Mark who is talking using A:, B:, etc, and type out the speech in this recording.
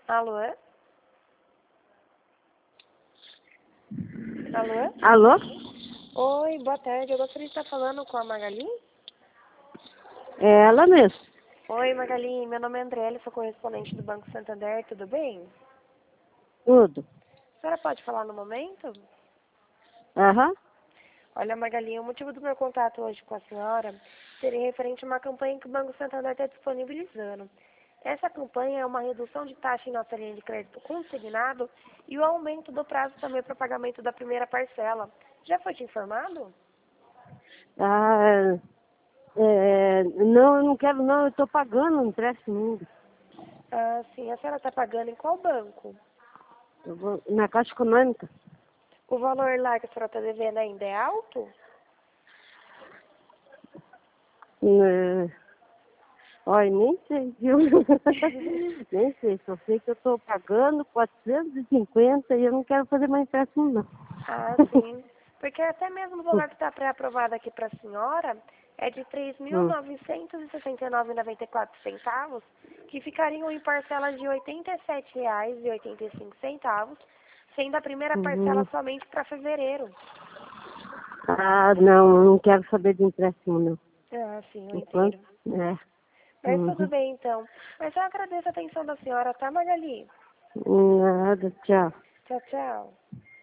A: Alô? Alô?
B: Alô?
A: Oi, boa tarde. Eu gostaria de estar falando com a Magali.
B: É ela mesmo.
A: Oi, Magali. Meu nome é André, sou correspondente do Banco Santander. Tudo bem?
B: Tudo.
A: A senhora pode falar no momento?
B: Aham.
A: Olha, Magali, o motivo do meu contato hoje com a senhora seria referente a uma campanha que o Banco Santander está disponibilizando. Essa campanha é uma redução de taxa em nossa linha de crédito consignado e o aumento do prazo também para pagamento da primeira parcela. Já foi te informado?
B: Ah, não, eu não quero não, eu estou pagando um empréstimo ainda.
A: Ah, sim. A senhora está pagando em qual banco?
B: Eu vou na Caixa Econômica.
A: O valor lá que a senhora está devendo ainda é alto?
B: É, olha, nem sei, viu? Nem sei, só sei que eu estou pagando 450 e eu não quero fazer mais empréstimo não.
A: Ah, sim. Porque até mesmo o valor que está pré-aprovado aqui para a senhora é de
B: Hum,
A: 3.969,94 que ficariam em parcelas de R$ 87,85, sendo a primeira parcela
B: uhum.
A: somente para fevereiro.
B: Ah, não, eu não quero saber de empréstimo não.
A: Ah, sim, eu
B: Enquanto,
A: entendo.
B: é.
A: Mas tudo
B: Uhum.
A: bem, então. Mas eu agradeço a atenção da senhora, tá, Magali?
B: Nada, tchau.
A: Tchau, tchau.